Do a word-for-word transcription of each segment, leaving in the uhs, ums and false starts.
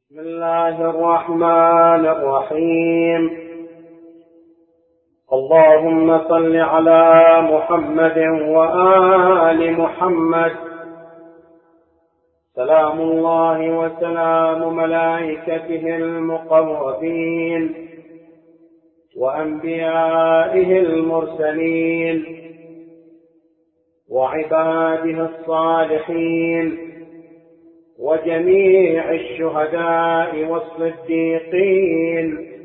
بسم الله الرحمن الرحيم. اللهم صل على محمد وآل محمد. سلام الله وسلام ملائكته المقربين وأنبيائه المرسلين وعباده الصالحين وجميع الشهداء والصديقين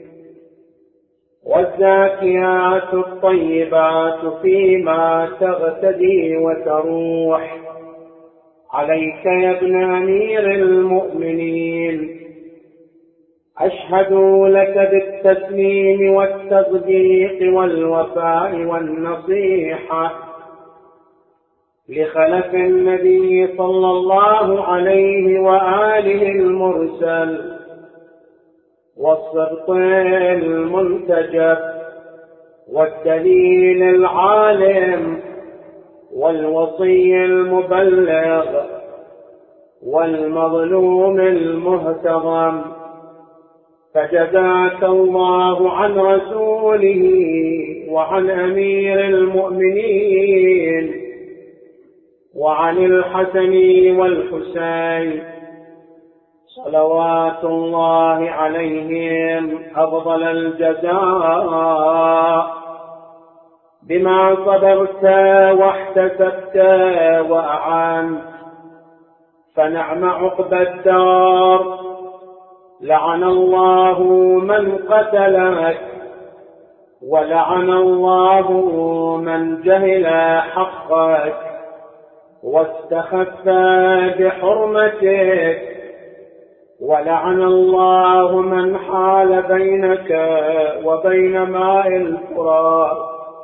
والزاكيات الطيبات فيما تغتدي وتروح عليك يا ابن أمير المؤمنين. أشهد لك بالتسليم والتصديق والوفاء والنصيحة لخلف النبي صلى الله عليه وآله المرسل والصدق المنتجب والدليل العالم والوصي المبلغ والمظلوم المهتضم. فجزاك الله عن رسوله وعن أمير المؤمنين وعن الحسن والحسين صلوات الله عليهم أفضل الجزاء بما صبرت واحتسبت وأعانت، فنعم عقبى الدار. لعن الله من قتلك ولعن الله من جهل حقك واستخف بحرمتك، ولعن الله من حال بينك وبين ماء الفرات.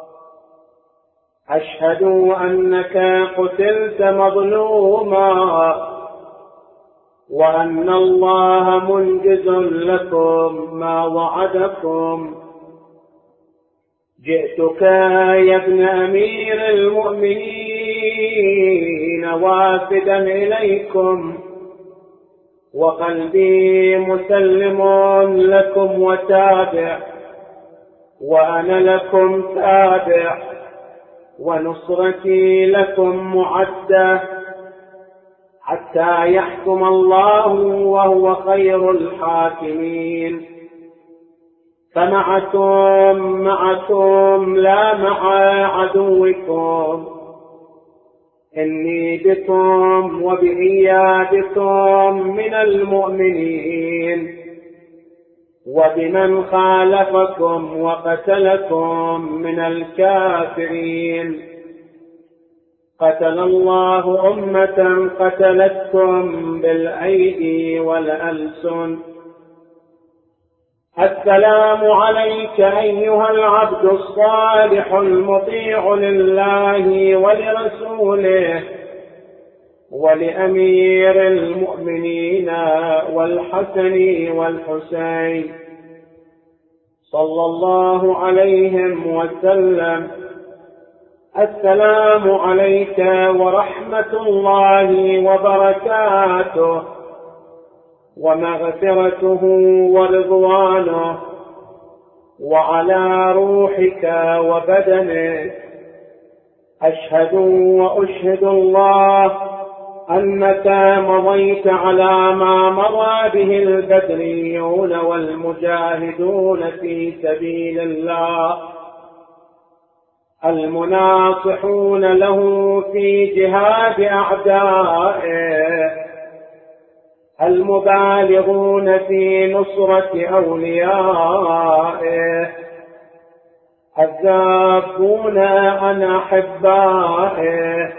أشهد أنك قتلت مظلوما وأن الله منجز لكم ما وعدكم. جئتك يا ابن أمير المؤمنين وافدا إليكم وقلبي مسلم لكم وتابع، وأنا لكم تابع، ونصرتي لكم معدة حتى يحكم الله وهو خير الحاكمين. فمعكم معكم لا مع عدوكم. إني بكم وبإيابكم من المؤمنين، وبمن خالفكم وقتلكم من الكافرين. قتل الله أمة قتلتكم بالأيدي والألسن. السلام عليك أيها العبد الصالح المطيع لله ولرسوله ولأمير المؤمنين والحسن والحسين صلى الله عليهم وسلم. السلام عليك ورحمة الله وبركاته ومغفرته ورضوانه وعلى روحك وبدنك. أشهد وأشهد الله أنك مضيت على ما مضى به البدريون والمجاهدون في سبيل الله المناصحون له في جهاد أعدائه المبالغون في نصرة أوليائه الذابون عن أحبائه.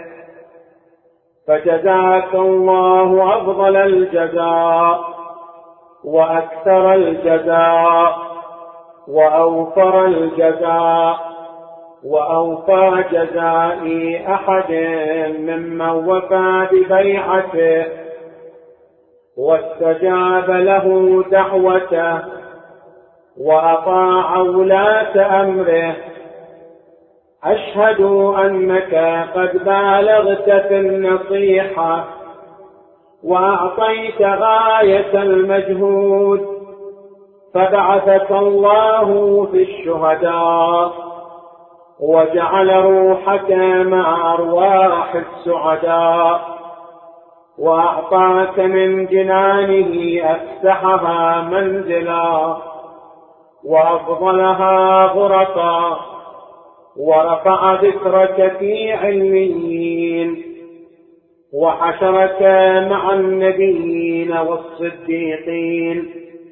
فجزاك الله أفضل الجزاء وأكثر الجزاء وأوفر الجزاء وأوفى جزاء أحد ممن وفى ببيعته واستجاب له دعوته وأطاع ولاة أمره. أشهد أنك قد بالغت في النصيحة وأعطيت غاية المجهود، فبعثك الله في الشهداء وجعل روحك مع أرواح السعداء، وأعطاك من جنانه أفسحها منزلا وأفضلها غرقا، ورفع ذكرك في عليين، وحشرك مع النبيين والصديقين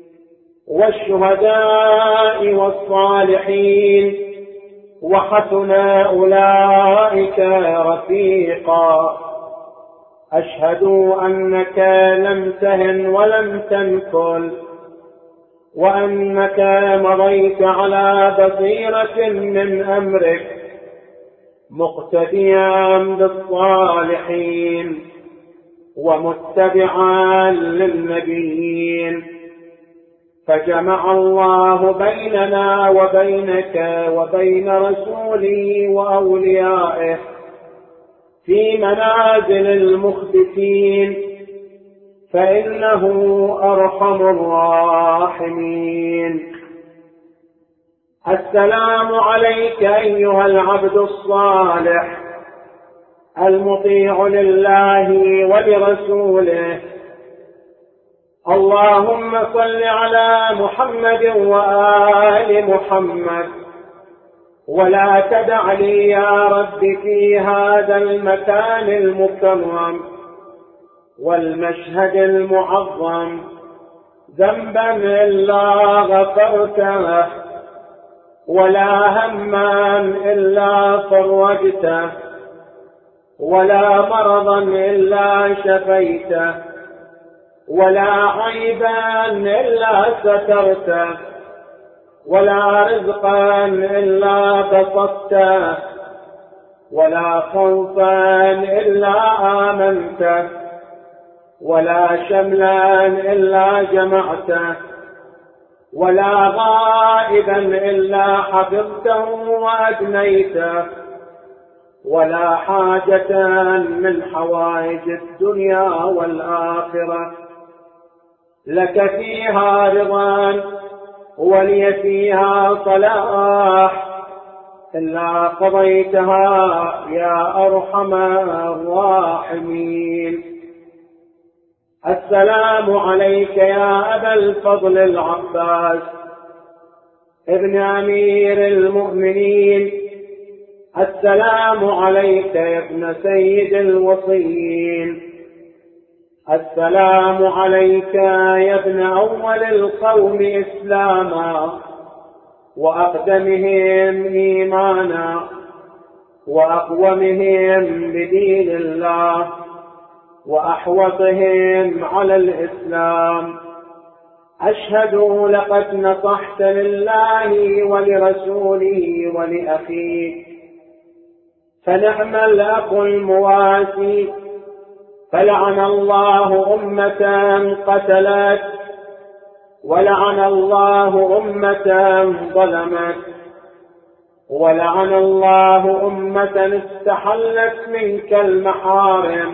والشهداء والصالحين، وحسن أولئك رفيقا. أشهد أنك لم تهن ولم تنكل، وأنك مضيت على بصيرة من أمرك مقتديا بالصالحين ومتبعا للنبيين، فجمع الله بيننا وبينك وبين رسوله وأوليائه في منازل المخبتين، فإنه أرحم الراحمين. السلام عليك أيها العبد الصالح المطيع لله ولرسوله. اللهم صل على محمد وآل محمد، ولا تدع لي يا رب في هذا المكان المكرم والمشهد المعظم ذنبا إلا غفرته، ولا هما إلا فرجته، ولا مرضا إلا شفيته، ولا عيبا إلا سترته، ولا رزقا إلا بسطته، ولا خوفا إلا آمنته، ولا شملا إلا جمعته، ولا غائبا إلا حفظته وأدنيته، ولا حاجة من حوائج الدنيا والآخرة لك فيها رضا ولي فيها صلاح إلا قضيتها يا أرحم الراحمين. السلام عليك يا أبا الفضل العباس ابن أمير المؤمنين. السلام عليك يا ابن سيد الوصيين. السلام عليك يا ابن أول القوم إسلاما وأقدمهم إيمانا وأقومهم بدين الله وأحوطهم على الإسلام. أشهد لقد نصحت لله ولرسوله ولأخيه، فنعم الأخ المواسي. فلعن الله أمة قتلت، ولعن الله أمة ظلمت، ولعن الله أمة استحلت منك المحارم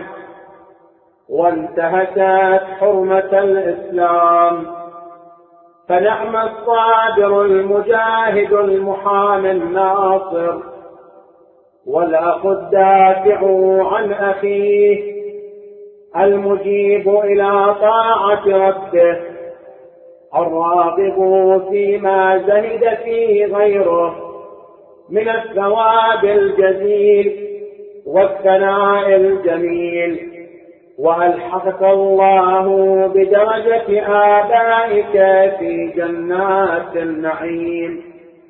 وانتهكت حرمة الإسلام. فنعم الصابر المجاهد المحامي الناصر والأخ الدافع عن أخيه المجيب إلى طاعة ربه الراغب فيما زهد فيه غيره من الثواب الجزيل والثناء الجميل. وألحقك الله بدرجة آبائك في جنات النعيم.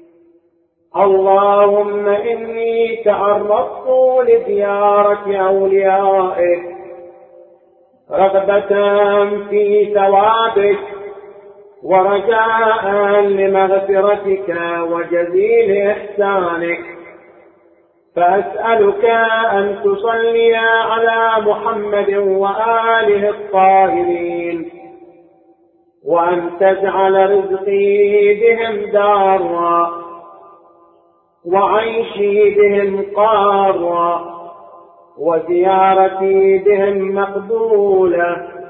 اللهم إني تعرضت لزيارة أوليائك رغبة في ثوابك ورجاء لمغفرتك وجزيل إحسانك، فأسألك أن تصلي على محمد وآله الطاهرين، وأن تجعل رزقي بهم دارا وعيشي بهم قارا وزيارتي بهم مقبولة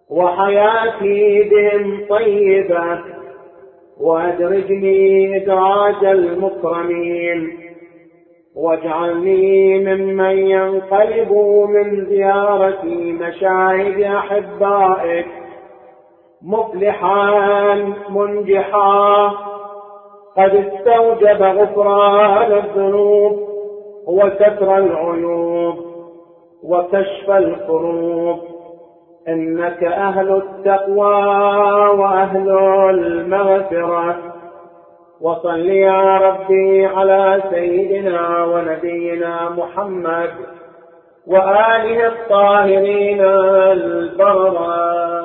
وحياتي بهم طيبة، وأدرجني إدراج المكرمين، واجعلني ممن ينقلب من زيارة مشاهد أحبائك مفلحا منجحا، قد استوجب غفران الذنوب وستر العيوب وكشف الكروب، إنك أهل التقوى وأهل المغفرة. وصل يا ربي على سيدنا ونبينا محمد وآله الطاهرين البررة.